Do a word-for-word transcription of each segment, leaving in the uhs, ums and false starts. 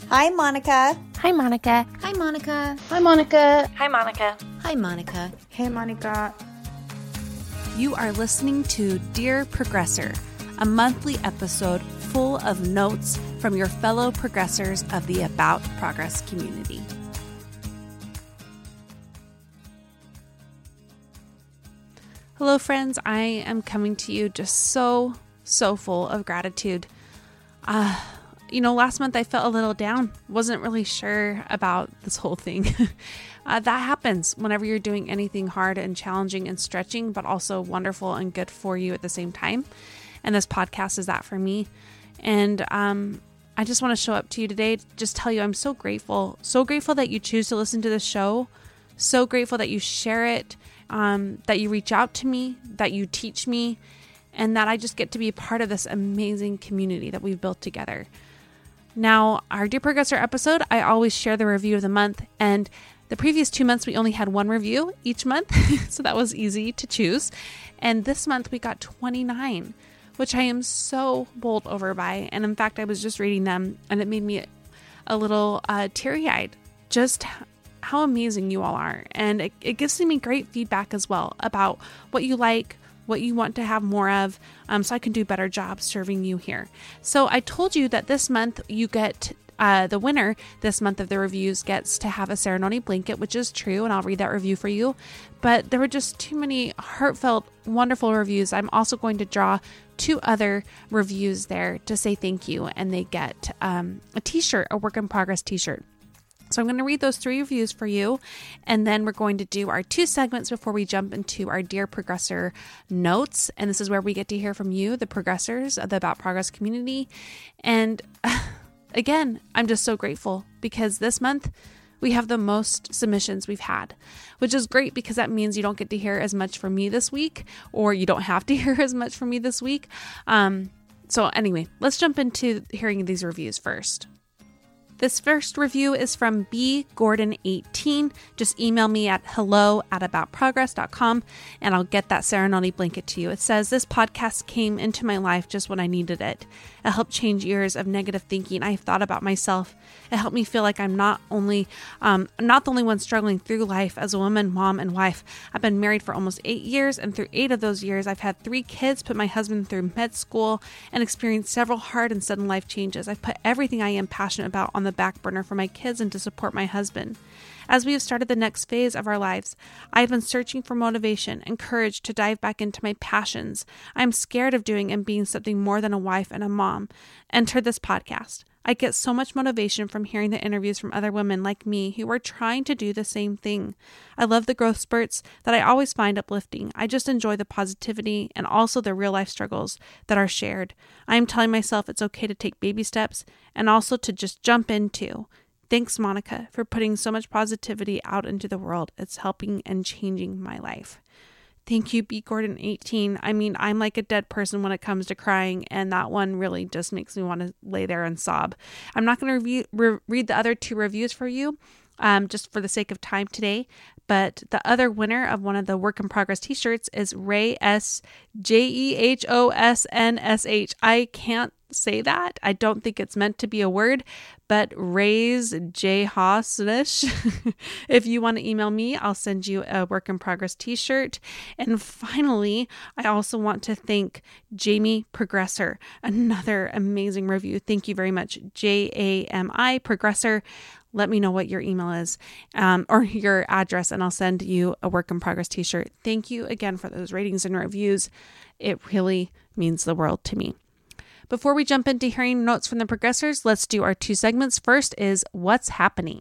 Hi, Monica. Hi, Monica. Hi, Monica. Hi, Monica. Hi, Monica. Hi, Monica. Hey, Monica. You are listening to Dear Progressor, a monthly episode full of notes from your fellow progressors of the About Progress community. Hello, friends. I am coming to you just so, so full of gratitude. Uh, you know, last month I felt a little down. Wasn't really sure about this whole thing. uh, that happens whenever you're doing anything hard and challenging and stretching, but also wonderful and good for you at the same time. And this podcast is that for me. And um, I just want to show up to you today to just tell you I'm so grateful. So grateful that you choose to listen to the show. So grateful that you share it, um, that you reach out to me, that you teach me, and that I just get to be a part of this amazing community that we've built together. Now, our Dear Progressor episode, I always share the review of the month, and the previous two months we only had one review each month, so that was easy to choose. And this month we got twenty-nine, which I am so bowled over by. And in fact, I was just reading them, and it made me a little uh, teary-eyed. Just how amazing you all are, and it, it gives me great feedback as well about what you like, what you want to have more of, um, so I can do a better job serving you here. So I told you that this month you get, uh, the winner this month of the reviews gets to have a Serenoni blanket, which is true, and I'll read that review for you. But there were just too many heartfelt, wonderful reviews. I'm also going to draw two other reviews there to say thank you, and they get um, a t-shirt, a work in progress t-shirt. So I'm going to read those three reviews for you, and then we're going to do our two segments before we jump into our Dear Progressor notes. And this is where we get to hear from you, the progressors of the About Progress community. And again, I'm just so grateful because this month we have the most submissions we've had, which is great because that means you don't get to hear as much from me this week, or you don't have to hear as much from me this week. Um, so anyway, let's jump into hearing these reviews first. This first review is from B Gordon eighteen. Just email me at hello at about progress dot com and I'll get that Serenoni blanket to you. It says, this podcast came into my life just when I needed it. It helped change years of negative thinking I've thought about myself. It helped me feel like I'm not only, um, not the only one struggling through life as a woman, mom, and wife. I've been married for almost eight years, and through eight of those years, I've had three kids, put my husband through med school, and experienced several hard and sudden life changes. I've put everything I am passionate about on the back burner for my kids and to support my husband. As we have started the next phase of our lives, I have been searching for motivation and courage to dive back into my passions I am scared of doing and being something more than a wife and a mom. Enter this podcast. I get so much motivation from hearing the interviews from other women like me who are trying to do the same thing. I love the growth spurts that I always find uplifting. I just enjoy the positivity and also the real life struggles that are shared. I am telling myself it's okay to take baby steps and also to just jump into. Thanks, Monica, for putting so much positivity out into the world. It's helping and changing my life. Thank you, B Gordon eighteen. I mean, I'm like a dead person when it comes to crying, and that one really just makes me want to lay there and sob. I'm not going to review, re- read the other two reviews for you, um, just for the sake of time today. But the other winner of one of the Work in Progress t-shirts is Ray S. J E H O S N S H. I can't say that. I don't think it's meant to be a word, but Ray's J. Haasnish. If you want to email me, I'll send you a Work in Progress t-shirt. And finally, I also want to thank Jamie Progressor, another amazing review. Thank you very much, J A M I Progressor. Let me know what your email is um, or your address, and I'll send you a Work in Progress t-shirt. Thank you again for those ratings and reviews. It really means the world to me. Before we jump into hearing notes from the progressors, let's do our two segments. First is What's Happening?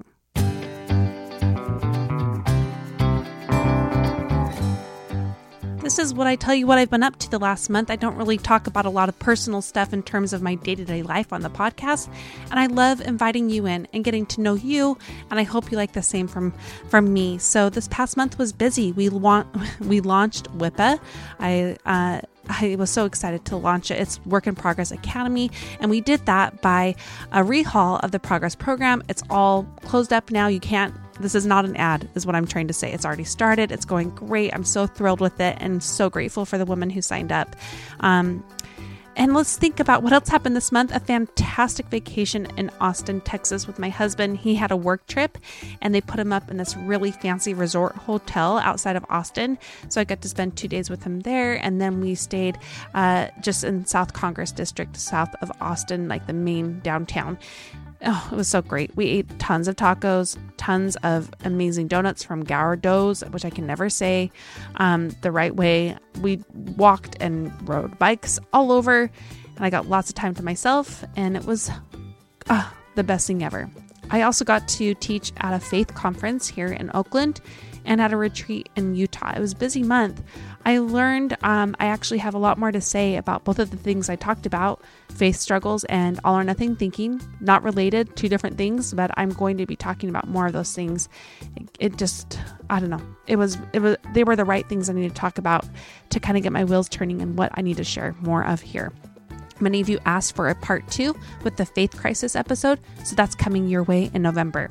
This is what I tell you what I've been up to the last month. I don't really talk about a lot of personal stuff in terms of my day-to-day life on the podcast, and I love inviting you in and getting to know you, and I hope you like the same from, from me. So this past month was busy. We, want, we launched W I P A. I uh, I was so excited to launch it. It's Work in Progress Academy, and we did that by a rehaul of the Progress program. It's all closed up now. You can't, this is not an ad, is what I'm trying to say. It's already started. It's going great. I'm so thrilled with it and so grateful for the women who signed up. Um, And let's think about what else happened this month. A fantastic vacation in Austin, Texas with my husband. He had a work trip and they put him up in this really fancy resort hotel outside of Austin. So I got to spend two days with him there. And then we stayed uh, just in South Congress District, south of Austin, like the main downtown. Oh, it was so great. We ate tons of tacos, tons of amazing donuts from Gourdough's, which I can never say um, the right way. We walked and rode bikes all over, and I got lots of time to myself, and it was uh, the best thing ever. I also got to teach at a faith conference here in Oakland and at a retreat in Utah. It was a busy month. I learned um, I actually have a lot more to say about both of the things I talked about, faith struggles and all or nothing thinking, not related, two different things, but I'm going to be talking about more of those things. It, it just, I don't know. It was, it was, they were the right things I need to talk about to kind of get my wheels turning and what I need to share more of here. Many of you asked for a part two with the faith crisis episode, so that's coming your way in November.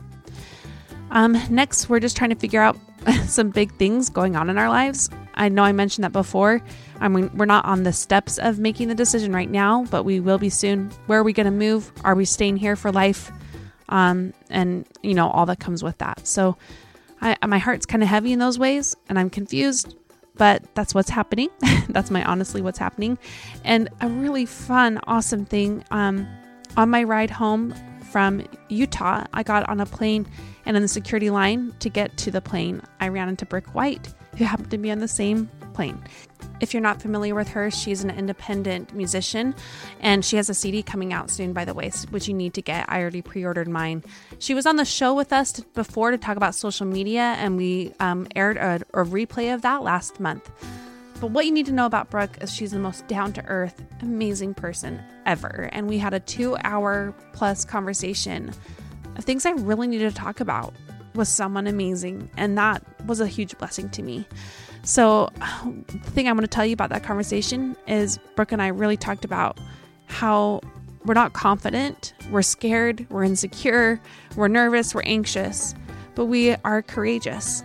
Um, next, we're just trying to figure out some big things going on in our lives. I know I mentioned that before. I mean, we're not on the steps of making the decision right now, but we will be soon. Where are we going to move? Are we staying here for life? Um, and, you know, all that comes with that. So I, my heart's kind of heavy in those ways, and I'm confused, but that's what's happening. That's my honestly what's happening. And a really fun, awesome thing, um, on my ride home from Utah, I got on a plane, and in the security line to get to the plane, I ran into Brooke White, who happened to be on the same plane. If you're not familiar with her, she's an independent musician, and she has a C D coming out soon, by the way, which you need to get. I already pre-ordered mine. She was on the show with us to, before to talk about social media, and we um, aired a, a replay of that last month. But what you need to know about Brooke is she's the most down-to-earth, amazing person ever. And we had a two-hour plus conversation of things I really needed to talk about with someone amazing. And that was a huge blessing to me. So the thing I'm going to tell you about that conversation is Brooke and I really talked about how we're not confident, we're scared, we're insecure, we're nervous, we're anxious, but we are courageous.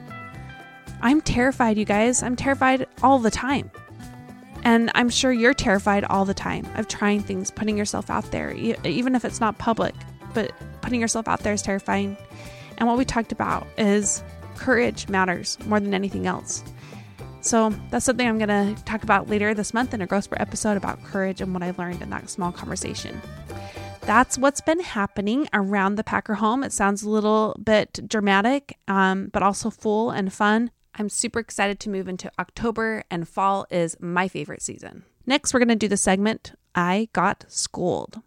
I'm terrified, you guys. I'm terrified all the time. And I'm sure you're terrified all the time of trying things, putting yourself out there, even if it's not public, but putting yourself out there is terrifying. And what we talked about is courage matters more than anything else. So that's something I'm going to talk about later this month in a Grow Spurt episode about courage and what I learned in that small conversation. That's what's been happening around the Packer home. It sounds a little bit dramatic, um, but also full and fun. I'm super excited to move into October, and fall is my favorite season. Next, we're going to do the segment, I Got Schooled.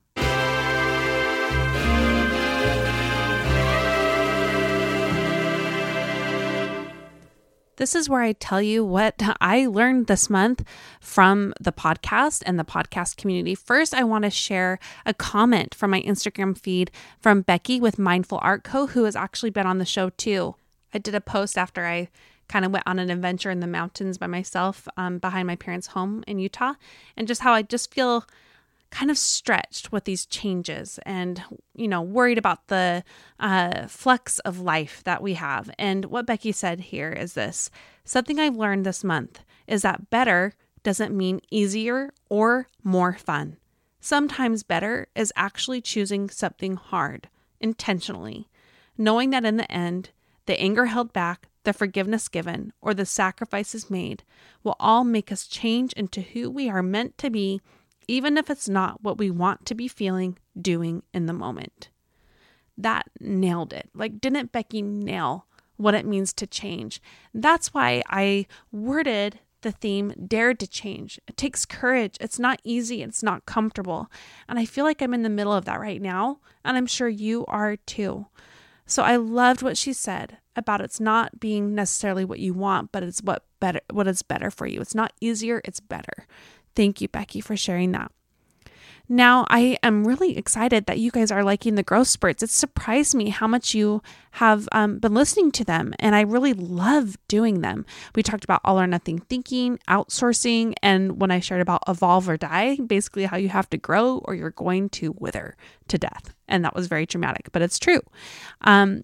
This is where I tell you what I learned this month from the podcast and the podcast community. First, I want to share a comment from my Instagram feed from Becky with Mindful Art Co., who has actually been on the show too. I did a post after I kind of went on an adventure in the mountains by myself um, behind my parents' home in Utah, and just how I just feel kind of stretched with these changes and, you know, worried about the uh, flux of life that we have. And what Becky said here is this: something I've learned this month is that better doesn't mean easier or more fun. Sometimes better is actually choosing something hard intentionally, knowing that in the end, the anger held back, the forgiveness given, or the sacrifices made will all make us change into who we are meant to be, even if it's not what we want to be feeling, doing in the moment. That nailed it. Like, didn't Becky nail what it means to change? That's why I worded the theme, Dare to Change. It takes courage. It's not easy. It's not comfortable. And I feel like I'm in the middle of that right now. And I'm sure you are too. So I loved what she said about it's not being necessarily what you want, but it's what better, what is better for you. It's not easier, it's better. Thank you, Becky, for sharing that. Now, I am really excited that you guys are liking the Growth Spurts. It surprised me how much you have um, been listening to them, and I really love doing them. We talked about all or nothing thinking, outsourcing, and when I shared about evolve or die, basically how you have to grow or you're going to wither to death. And that was very dramatic, but it's true. Um,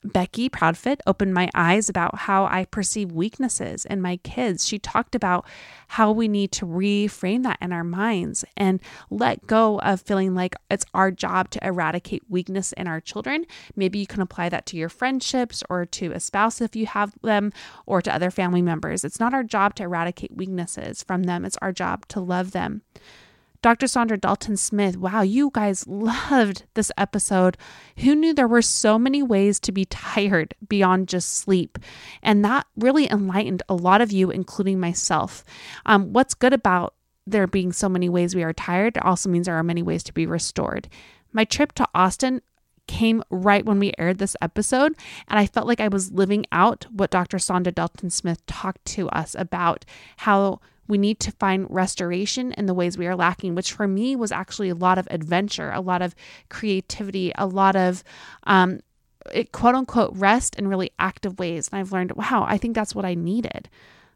Becky Proudfit opened my eyes about how I perceive weaknesses in my kids. She talked about how we need to reframe that in our minds and let go of feeling like it's our job to eradicate weakness in our children. Maybe you can apply that to your friendships or to a spouse if you have them, or to other family members. It's not our job to eradicate weaknesses from them. It's our job to love them. Doctor Saundra Dalton Smith, wow, you guys loved this episode. Who knew there were so many ways to be tired beyond just sleep? And that really enlightened a lot of you, including myself. Um, what's good about there being so many ways we are tired also means there are many ways to be restored. My trip to Austin came right when we aired this episode, and I felt like I was living out what Doctor Saundra Dalton Smith talked to us about, how we need to find restoration in the ways we are lacking, which for me was actually a lot of adventure, a lot of creativity, a lot of um, it, quote unquote rest in really active ways. And I've learned, wow, I think that's what I needed.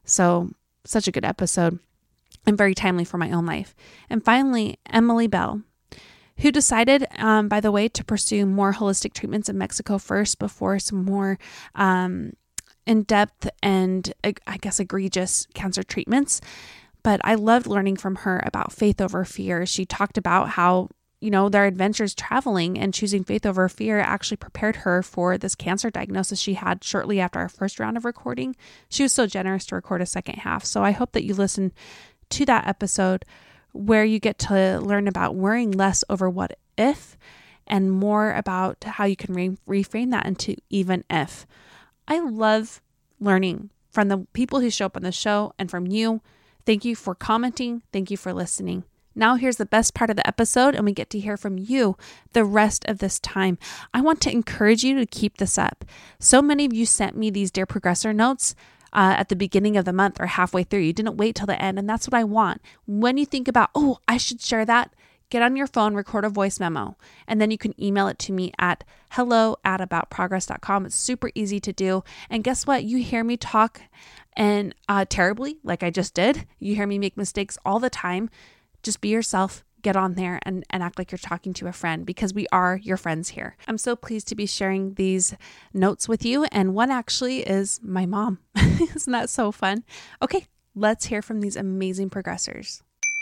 So such a good episode and very timely for my own life. And finally, Emily Bell, who decided, um, by the way, to pursue more holistic treatments in Mexico first before some more um in-depth and I guess egregious cancer treatments. But I loved learning from her about faith over fear. She talked about how, you know, their adventures traveling and choosing faith over fear actually prepared her for this cancer diagnosis she had shortly after our first round of recording. She was so generous to record a second half. So I hope that you listen to that episode where you get to learn about worrying less over what if and more about how you can re- reframe that into even if. I love learning from the people who show up on the show and from you. Thank you for commenting. Thank you for listening. Now here's the best part of the episode, and we get to hear from you the rest of this time. I want to encourage you to keep this up. So many of you sent me these Dear Progressor notes uh, at the beginning of the month or halfway through. You didn't wait till the end, and that's what I want. When you think about, oh, I should share that, get on your phone, record a voice memo, and then you can email it to me at hello at about progress dot com. It's super easy to do. And guess what? You hear me talk and uh, terribly, like I just did. You hear me make mistakes all the time. Just be yourself. Get on there and, and act like you're talking to a friend, because we are your friends here. I'm so pleased to be sharing these notes with you. And one actually is my mom. Isn't that so fun? Okay, let's hear from these amazing progressors.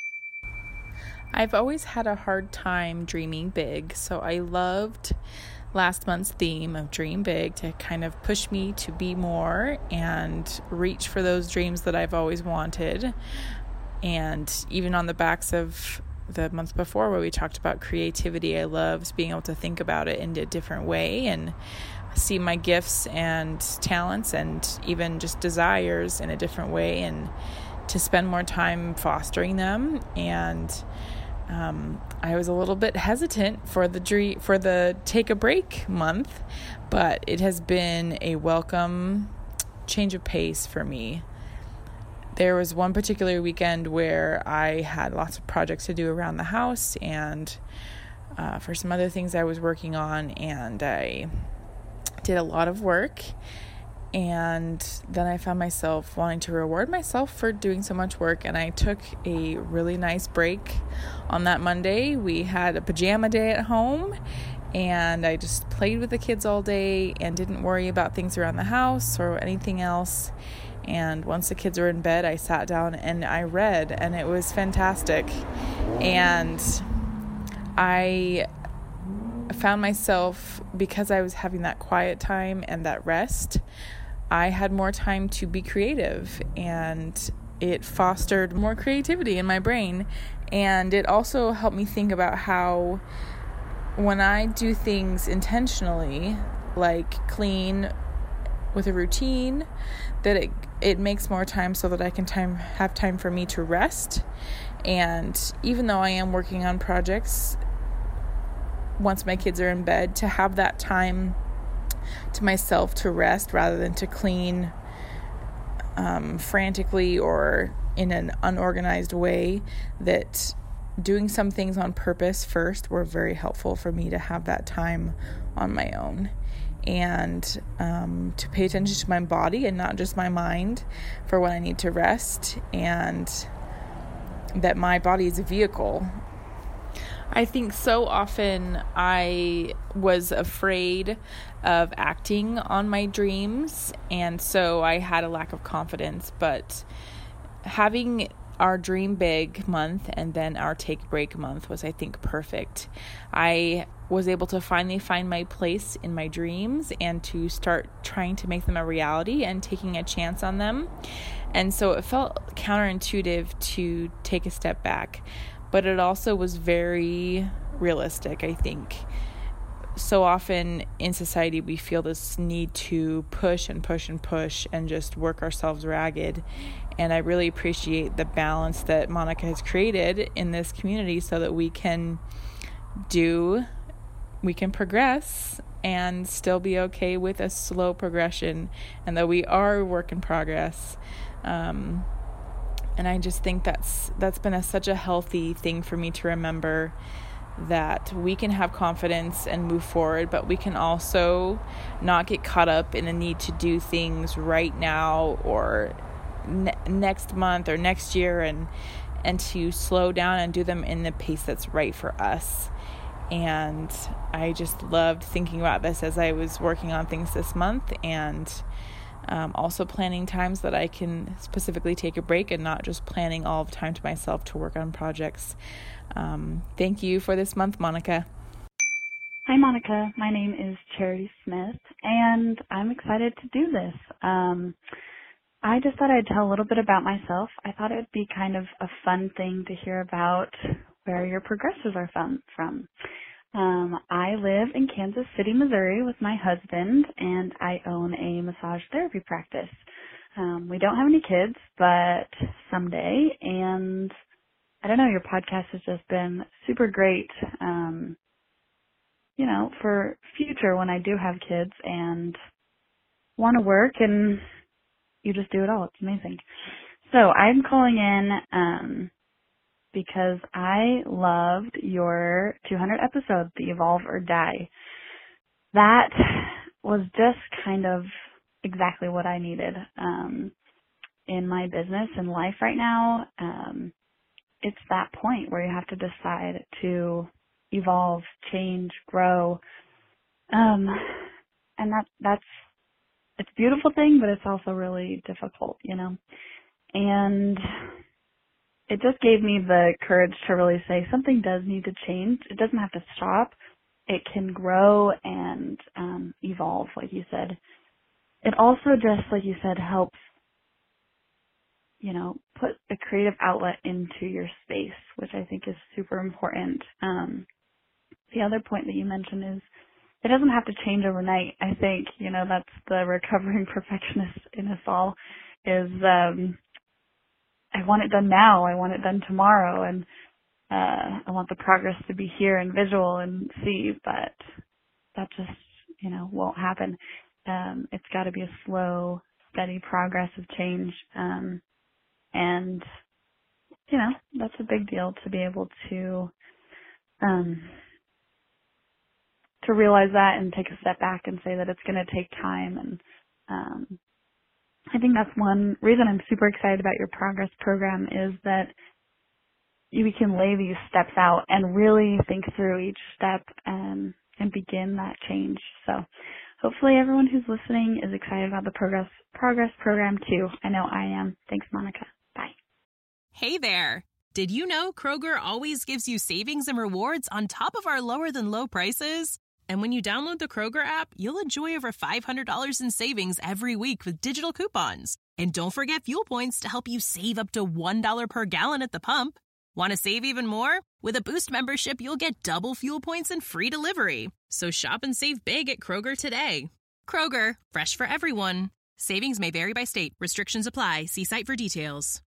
I've always had a hard time dreaming big, so I loved last month's theme of Dream Big to kind of push me to be more and reach for those dreams that I've always wanted. And even on the backs of the month before where we talked about creativity, I loved being able to think about it in a different way and see my gifts and talents and even just desires in a different way, and to spend more time fostering them. And um, I was a little bit hesitant for the dream, for the take a break month, but it has been a welcome change of pace for me. There was one particular weekend where I had lots of projects to do around the house and uh, for some other things I was working on, and I did a lot of work. And then I found myself wanting to reward myself for doing so much work, and I took a really nice break on that Monday. We had a pajama day at home, and I just played with the kids all day and didn't worry about things around the house or anything else. And once the kids were in bed, I sat down and I read, and it was fantastic. And I found myself, because I was having that quiet time and that rest, I had more time to be creative, and it fostered more creativity in my brain. And it also helped me think about how when I do things intentionally, like clean with a routine, that it it makes more time so that I can time have time for me to rest. And even though I am working on projects once my kids are in bed, to have that time to myself to rest rather than to clean um, frantically or in an unorganized way, that doing some things on purpose first were very helpful for me to have that time on my own, and um, to pay attention to my body and not just my mind for when I need to rest, and that my body is a vehicle. I think so often I was afraid of acting on my dreams, and so I had a lack of confidence. But having our Dream Big month and then our Take a Break month was, I think, perfect. I was able to finally find my place in my dreams and to start trying to make them a reality and taking a chance on them. And so it felt counterintuitive to take a step back, but it also was very realistic, I think. So often in society, we feel this need to push and push and push and just work ourselves ragged. And I really appreciate the balance that Monica has created in this community so that we can do, we can progress and still be okay with a slow progression, and that we are a work in progress. Um, and I just think that's that's been a, such a healthy thing for me to remember, that we can have confidence and move forward, but we can also not get caught up in the need to do things right now or ne- next month or next year, and and to slow down and do them in the pace that's right for us. And I just loved thinking about this as I was working on things this month, and Um, also planning times that I can specifically take a break and not just planning all the time to myself to work on projects. Um, thank you for this month, Monica. Hi, Monica. My name is Charity Smith, and I'm excited to do this. Um, I just thought I'd tell a little bit about myself. I thought it would be kind of a fun thing to hear about where your progressors are from. from. Um, I live in Kansas City, Missouri with my husband, and I own a massage therapy practice. Um, we don't have any kids, but someday, and I don't know, your podcast has just been super great, um, you know, for future when I do have kids and want to work, and you just do it all. It's amazing. So I'm calling in, um, because I loved your two hundred episode, the Evolve or Die. That was just kind of exactly what I needed um, in my business and life right now. Um, it's that point where you have to decide to evolve, change, grow. Um, and that, that's, it's a beautiful thing, but it's also really difficult, you know. And it just gave me the courage to really say something does need to change. It doesn't have to stop. It can grow and um, evolve, like you said. It also just, like you said, helps, you know, put a creative outlet into your space, which I think is super important. Um, the other point that you mentioned is it doesn't have to change overnight. I think, you know, that's the recovering perfectionist in us all is, um, I want it done now. I want it done tomorrow. And, uh, I want the progress to be here and visual and see, but that just, you know, won't happen. Um, it's got to be a slow, steady progress of change. Um, and, you know, that's a big deal to be able to, um, to realize that and take a step back and say that it's going to take time. And, um, I think that's one reason I'm super excited about your progress program is that we can lay these steps out and really think through each step and, and begin that change. So hopefully everyone who's listening is excited about the progress, progress program too. I know I am. Thanks, Monica. Bye. Hey there. Did you know Kroger always gives you savings and rewards on top of our lower than low prices? And when you download the Kroger app, you'll enjoy over five hundred dollars in savings every week with digital coupons. And don't forget fuel points to help you save up to one dollar per gallon at the pump. Want to save even more? With a Boost membership, you'll get double fuel points and free delivery. So shop and save big at Kroger today. Kroger, fresh for everyone. Savings may vary by state. Restrictions apply. See site for details.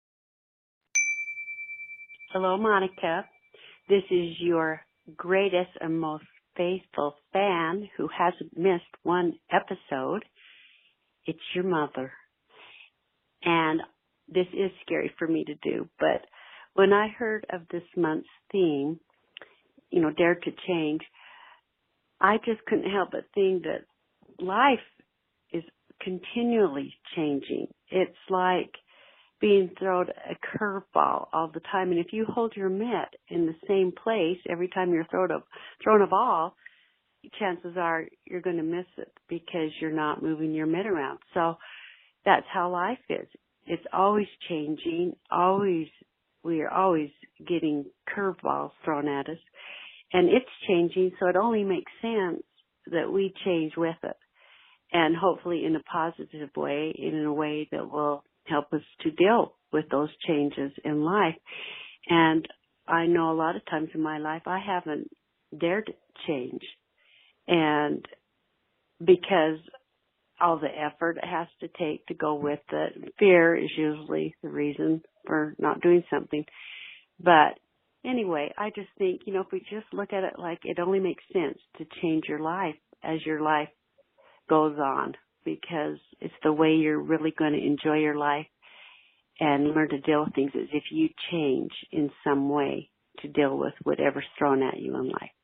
Hello, Monica. This is your greatest and most faithful fan who hasn't missed one episode. It's your mother. And this is scary for me to do, but when I heard of this month's theme, you know, Dare to Change, I just couldn't help but think that life is continually changing. It's like being thrown a curveball all the time. And if you hold your mitt in the same place every time you're thrown a, thrown a ball, chances are you're going to miss it because you're not moving your mitt around. So that's how life is. It's always changing, always, we are always getting curveballs thrown at us. And it's changing, so it only makes sense that we change with it. And hopefully in a positive way, in a way that will help us to deal with those changes in life. And I know a lot of times in my life I haven't dared to change. And because all the effort it has to take to go with it, fear is usually the reason for not doing something. But anyway, I just think, you know, if we just look at it like it only makes sense to change your life as your life goes on, because it's the way you're really going to enjoy your life and learn to deal with things as if you change in some way to deal with whatever's thrown at you in life.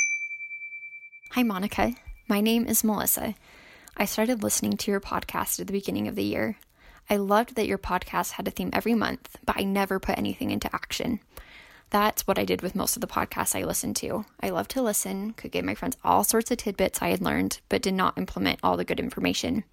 Hi, Monica. My name is Melissa. I started listening to your podcast at the beginning of the year. I loved that your podcast had a theme every month, but I never put anything into action. That's what I did with most of the podcasts I listened to. I loved to listen, could give my friends all sorts of tidbits I had learned, but did not implement all the good information.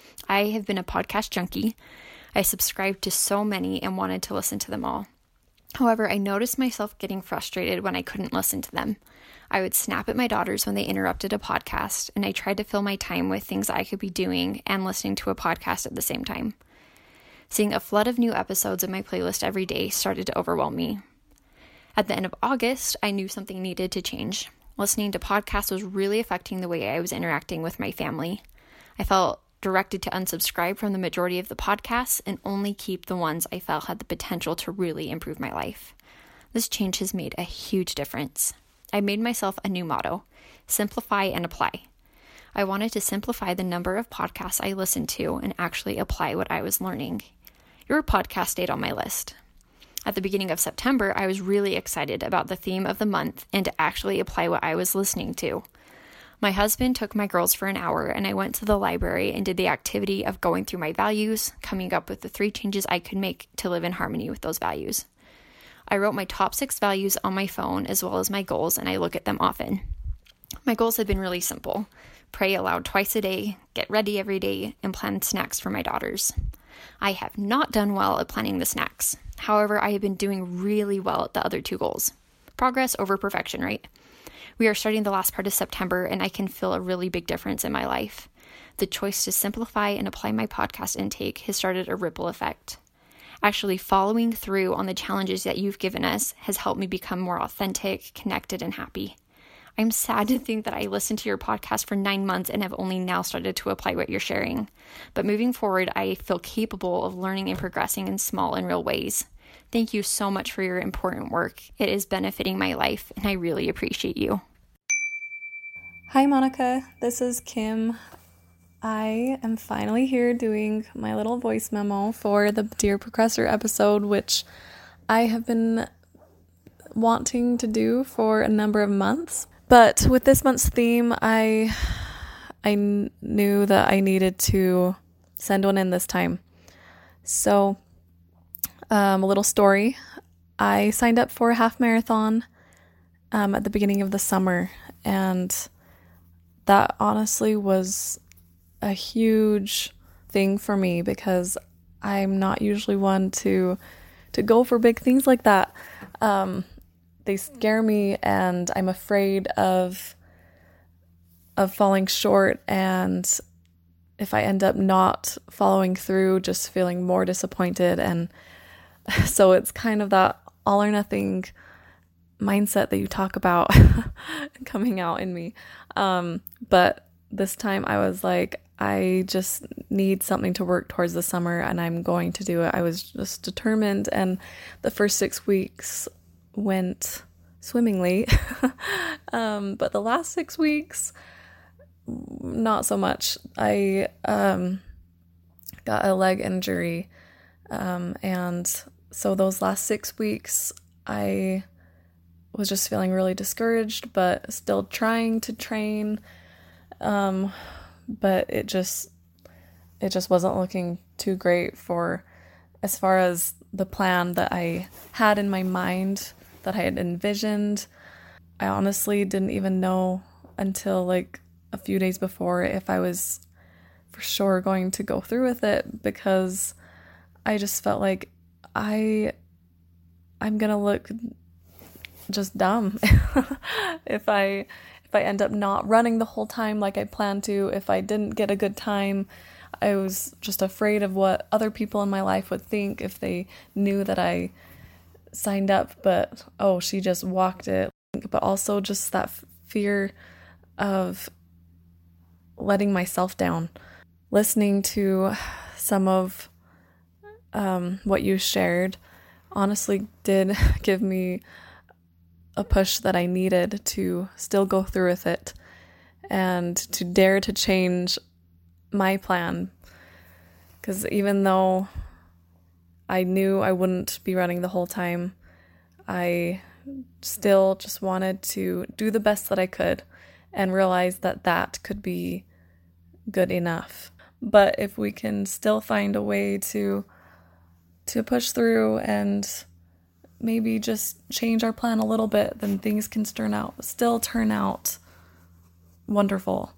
I have been a podcast junkie. I subscribed to so many and wanted to listen to them all. However, I noticed myself getting frustrated when I couldn't listen to them. I would snap at my daughters when they interrupted a podcast, and I tried to fill my time with things I could be doing and listening to a podcast at the same time. Seeing a flood of new episodes in my playlist every day started to overwhelm me. At the end of August, I knew something needed to change. Listening to podcasts was really affecting the way I was interacting with my family. I felt directed to unsubscribe from the majority of the podcasts and only keep the ones I felt had the potential to really improve my life. This change has made a huge difference. I made myself a new motto: simplify and apply. I wanted to simplify the number of podcasts I listened to and actually apply what I was learning. Your podcast stayed on my list. At the beginning of September, I was really excited about the theme of the month and to actually apply what I was listening to. My husband took my girls for an hour, and I went to the library and did the activity of going through my values, coming up with the three changes I could make to live in harmony with those values. I wrote my top six values on my phone as well as my goals, and I look at them often. My goals had been really simple: pray aloud twice a day, get ready every day, and plan snacks for my daughters. I have not done well at planning the snacks. However, I have been doing really well at the other two goals. Progress over perfection, right? We are starting the last part of September, and I can feel a really big difference in my life. The choice to simplify and apply my podcast intake has started a ripple effect. Actually, following through on the challenges that you've given us has helped me become more authentic, connected, and happy. I'm sad to think that I listened to your podcast for nine months and have only now started to apply what you're sharing. But moving forward, I feel capable of learning and progressing in small and real ways. Thank you so much for your important work. It is benefiting my life, and I really appreciate you. Hi, Monica. This is Kim. I am finally here doing my little voice memo for the Dear Progressor episode, which I have been wanting to do for a number of months. But with this month's theme, I I knew that I needed to send one in this time. So, um, a little story. I signed up for a half marathon um, at the beginning of the summer, and that honestly was a huge thing for me because I'm not usually one to to go for big things like that. Um, they scare me, and I'm afraid of of falling short, and if I end up not following through, just feeling more disappointed. And so it's kind of that all or nothing mindset that you talk about coming out in me. Um, but this time I was like, I just need something to work towards the summer, and I'm going to do it. I was just determined, and the first six weeks went swimmingly. um, but the last six weeks, not so much. I um, got a leg injury, um, and so those last six weeks, I was just feeling really discouraged, but still trying to train. Um, but it just, it just wasn't looking too great for as far as the plan that I had in my mind, that I had envisioned. I honestly didn't even know until like a few days before if I was for sure going to go through with it, because I just felt like I I'm gonna look just dumb if I if I end up not running the whole time like I planned to, if I didn't get a good time. I was just afraid of what other people in my life would think if they knew that I signed up, but oh, she just walked it. But also just that fear of letting myself down. Listening to some of um, what you shared honestly did give me a push that I needed to still go through with it and to dare to change my plan. Because even though I knew I wouldn't be running the whole time, I still just wanted to do the best that I could and realize that that could be good enough. But if we can still find a way to to push through and maybe just change our plan a little bit, then things can turn out still turn out wonderful.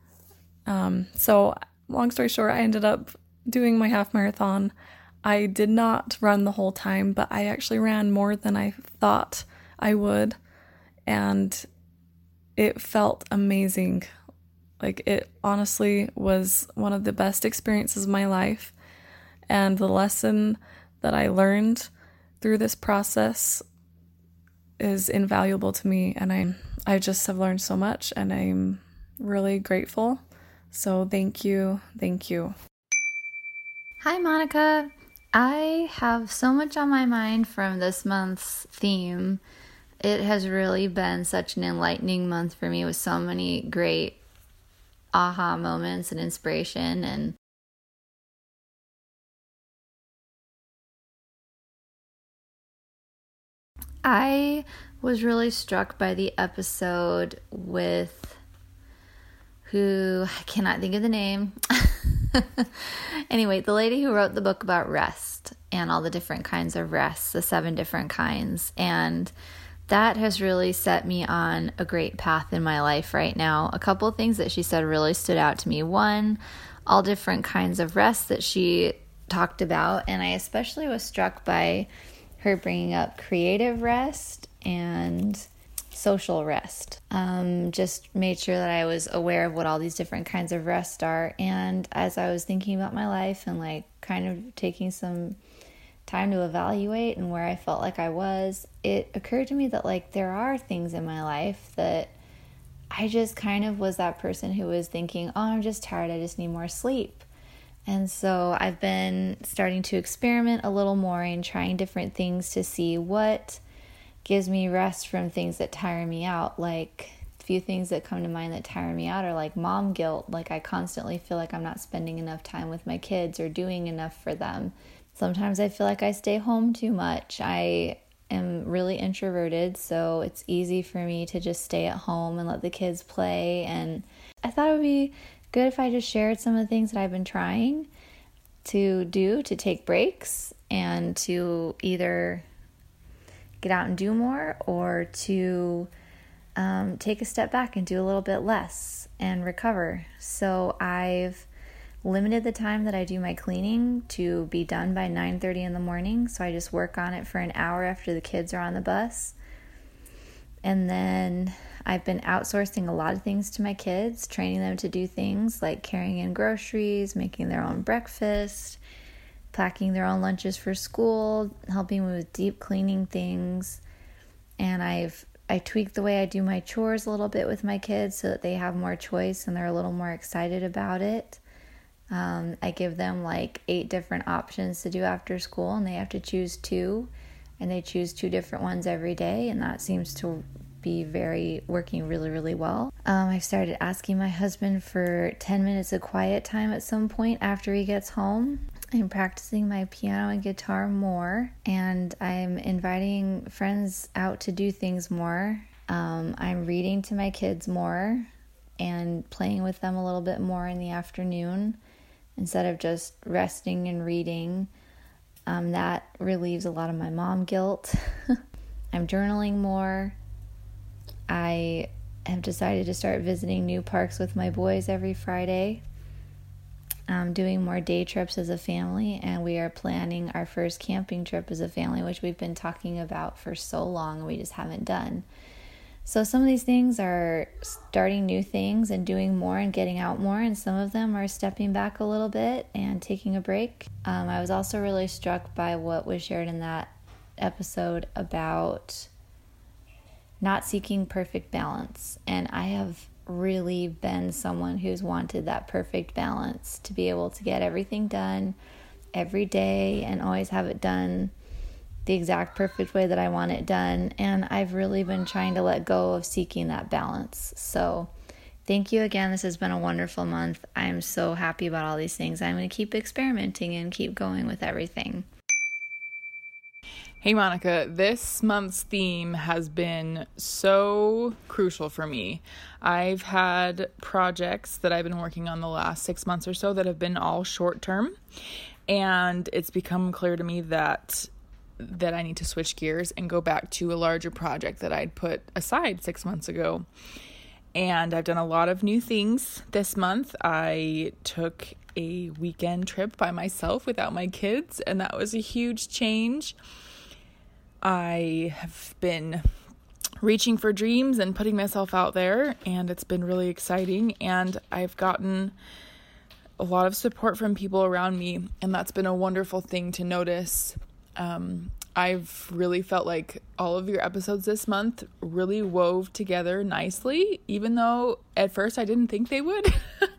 Um, so long story short, I ended up doing my half marathon. I did not run the whole time, but I actually ran more than I thought I would, and it felt amazing. Like, it honestly was one of the best experiences of my life, and the lesson that I learned through this process is invaluable to me, and I I just have learned so much, and I'm really grateful. So thank you, thank you. Hi, Monica. I have so much on my mind from this month's theme. It has really been such an enlightening month for me with so many great aha moments and inspiration. And I was really struck by the episode with who, I cannot think of the name. Anyway, the lady who wrote the book about rest and all the different kinds of rest, the seven different kinds. And that has really set me on a great path in my life right now. A couple of things that she said really stood out to me. One, all different kinds of rest that she talked about. And I especially was struck by her bringing up creative rest and social rest. Um, just made sure that I was aware of what all these different kinds of rest are. And as I was thinking about my life and like kind of taking some time to evaluate and where I felt like I was, it occurred to me that like there are things in my life that I just kind of was that person who was thinking, oh, I'm just tired, I just need more sleep. And so I've been starting to experiment a little more and trying different things to see what gives me rest from things that tire me out. Like, a few things that come to mind that tire me out are like mom guilt. Like, I constantly feel like I'm not spending enough time with my kids or doing enough for them. Sometimes I feel like I stay home too much. I am really introverted, so it's easy for me to just stay at home and let the kids play. And I thought it would be good if I just shared some of the things that I've been trying to do to take breaks and to either get out and do more or to um, take a step back and do a little bit less and recover. So I've limited the time that I do my cleaning to be done by nine thirty in the morning. So I just work on it for an hour after the kids are on the bus. And then I've been outsourcing a lot of things to my kids, training them to do things like carrying in groceries, making their own breakfast, packing their own lunches for school, helping with deep cleaning things. And I've I tweaked the way I do my chores a little bit with my kids so that they have more choice and they're a little more excited about it. Um, I give them like eight different options to do after school, and they have to choose two, and they choose two different ones every day, and that seems to be very working really, really well. Um, I started asking my husband for ten minutes of quiet time at some point after he gets home. I'm practicing my piano and guitar more, and I'm inviting friends out to do things more. Um, I'm reading to my kids more and playing with them a little bit more in the afternoon instead of just resting and reading. Um, that relieves a lot of my mom guilt. I'm journaling more. I have decided to start visiting new parks with my boys every Friday. I'm doing more day trips as a family, and we are planning our first camping trip as a family, which we've been talking about for so long and we just haven't done. So some of these things are starting new things and doing more and getting out more, and some of them are stepping back a little bit and taking a break. Um, I was also really struck by what was shared in that episode about not seeking perfect balance. And I have really been someone who's wanted that perfect balance, to be able to get everything done every day and always have it done the exact perfect way that I want it done. And I've really been trying to let go of seeking that balance. So thank you again. This has been a wonderful month. I'm so happy about all these things. I'm going to keep experimenting and keep going with everything. Hey Monica, this month's theme has been so crucial for me. I've had projects that I've been working on the last six months or so that have been all short term, and it's become clear to me that that I need to switch gears and go back to a larger project that I'd put aside six months ago. And I've done a lot of new things this month. I took a weekend trip by myself without my kids, and that was a huge change. I have been reaching for dreams and putting myself out there, and it's been really exciting. And I've gotten a lot of support from people around me, and that's been a wonderful thing to notice. Um, I've really felt like all of your episodes this month really wove together nicely, even though at first I didn't think they would.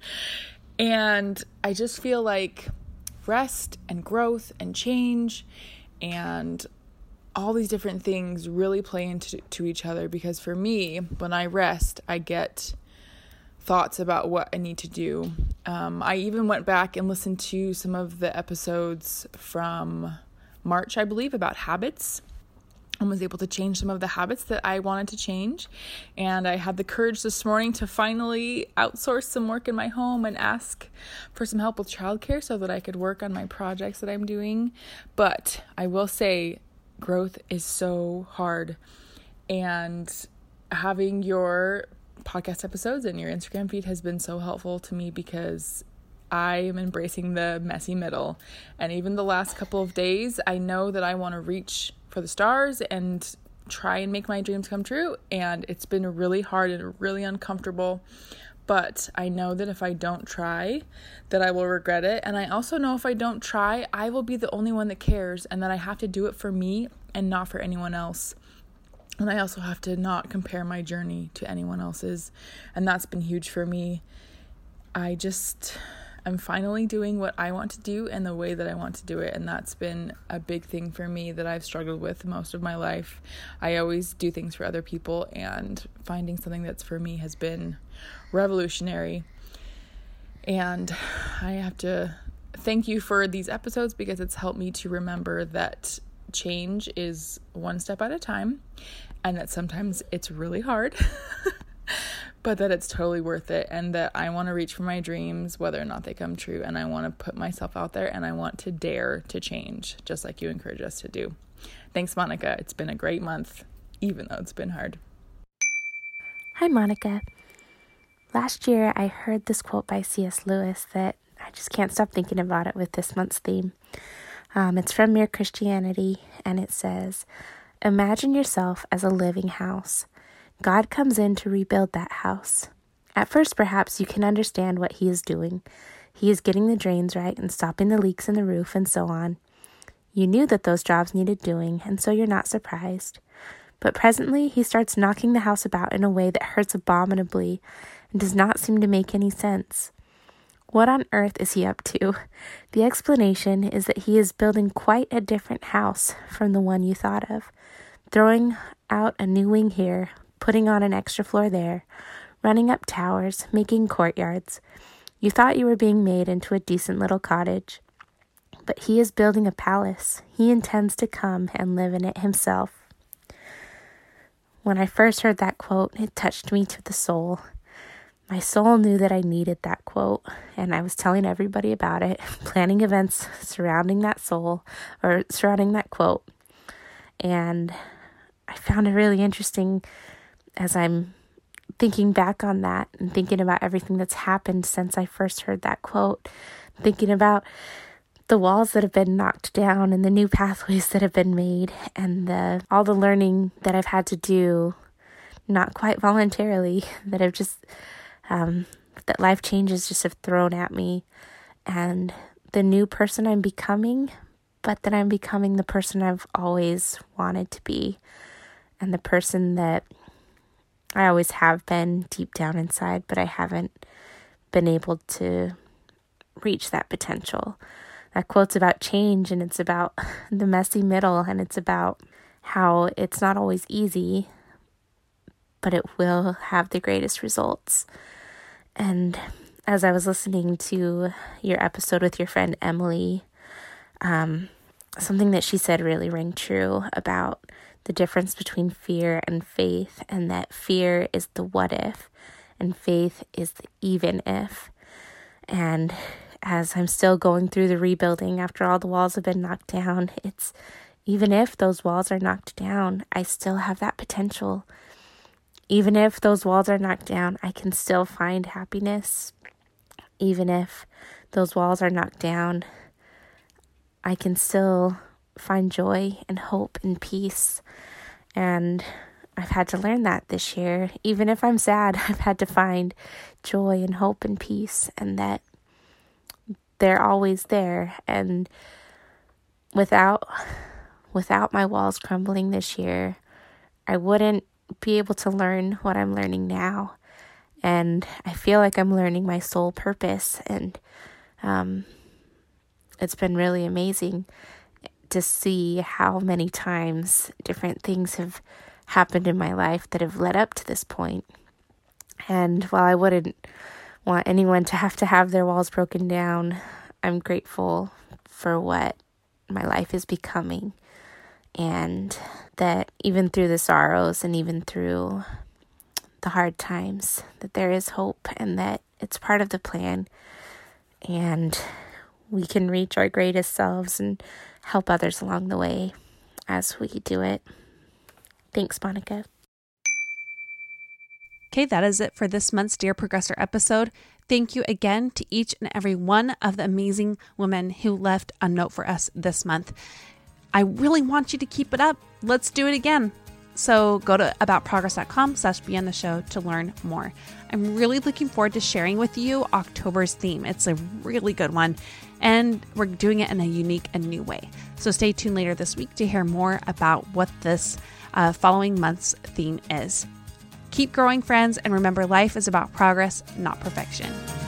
And I just feel like rest and growth and change and all these different things really play into to each other, because for me, when I rest, I get thoughts about what I need to do. Um, I even went back and listened to some of the episodes from March, I believe, about habits, and was able to change some of the habits that I wanted to change. And I had the courage this morning to finally outsource some work in my home and ask for some help with childcare so that I could work on my projects that I'm doing. But I will say, growth is so hard, and having your podcast episodes and your Instagram feed has been so helpful to me, because I am embracing the messy middle. And even the last couple of days, I know that I want to reach for the stars and try and make my dreams come true. And it's been really hard and really uncomfortable. But I know that if I don't try, that I will regret it. And I also know if I don't try, I will be the only one that cares, and that I have to do it for me and not for anyone else. And I also have to not compare my journey to anyone else's. And that's been huge for me. I just... I'm finally doing what I want to do and the way that I want to do it. And that's been a big thing for me that I've struggled with most of my life. I always do things for other people, and finding something that's for me has been revolutionary. And I have to thank you for these episodes, because it's helped me to remember that change is one step at a time, and that sometimes it's really hard. But that it's totally worth it, and that I want to reach for my dreams, whether or not they come true, and I want to put myself out there, and I want to dare to change, just like you encourage us to do. Thanks, Monica. It's been a great month, even though it's been hard. Hi, Monica. Last year, I heard this quote by C S Lewis that I just can't stop thinking about it with this month's theme. Um, it's from Mere Christianity, and it says, "Imagine yourself as a living house. God comes in to rebuild that house. At first, perhaps you can understand what he is doing. He is getting the drains right and stopping the leaks in the roof and so on. You knew that those jobs needed doing, and so you're not surprised. But presently, he starts knocking the house about in a way that hurts abominably and does not seem to make any sense. What on earth is he up to? The explanation is that he is building quite a different house from the one you thought of, throwing out a new wing here, putting on an extra floor there, running up towers, making courtyards. You thought you were being made into a decent little cottage. But he is building a palace. He intends to come and live in it himself." When I first heard that quote, it touched me to the soul. my soul knew that I needed that quote, and I was telling everybody about it, planning events surrounding that soul or surrounding that quote. And I found it really interesting as I'm thinking back on that and thinking about everything that's happened since I first heard that quote, thinking about the walls that have been knocked down and the new pathways that have been made and the all the learning that I've had to do, not quite voluntarily, that I've just, um, that life changes just have thrown at me, and the new person I'm becoming, but that I'm becoming the person I've always wanted to be, and the person that I always have been deep down inside, but I haven't been able to reach that potential. That quote's about change, and it's about the messy middle, and it's about how it's not always easy, but it will have the greatest results. And as I was listening to your episode with your friend Emily, um, something that she said really rang true about the difference between fear and faith, and that fear is the what if, and faith is the even if. And as I'm still going through the rebuilding after all the walls have been knocked down, it's even if those walls are knocked down, I still have that potential. Even if those walls are knocked down, I can still find happiness. Even if those walls are knocked down, I can still find joy and hope and peace. And I've had to learn that this year. Even if I'm sad, I've had to find joy and hope and peace, and that they're always there. And without without my walls crumbling this year, I wouldn't be able to learn what I'm learning now. And I feel like I'm learning my soul purpose, and um, it's been really amazing to see how many times different things have happened in my life that have led up to this point. And while I wouldn't want anyone to have to have their walls broken down, I'm grateful for what my life is becoming, and that even through the sorrows and even through the hard times, that there is hope, and that it's part of the plan, and we can reach our greatest selves and help others along the way as we do it. Thanks, Monica. Okay, that is it for this month's Dear Progressor episode. Thank you again to each and every one of the amazing women who left a note for us this month. I really want you to keep it up. Let's do it again. So go to aboutprogress.com slash be on the show to learn more. I'm really looking forward to sharing with you October's theme. It's a really good one, and we're doing it in a unique and new way. So stay tuned later this week to hear more about what this uh, following month's theme is. Keep growing, friends, and remember, life is about progress, not perfection.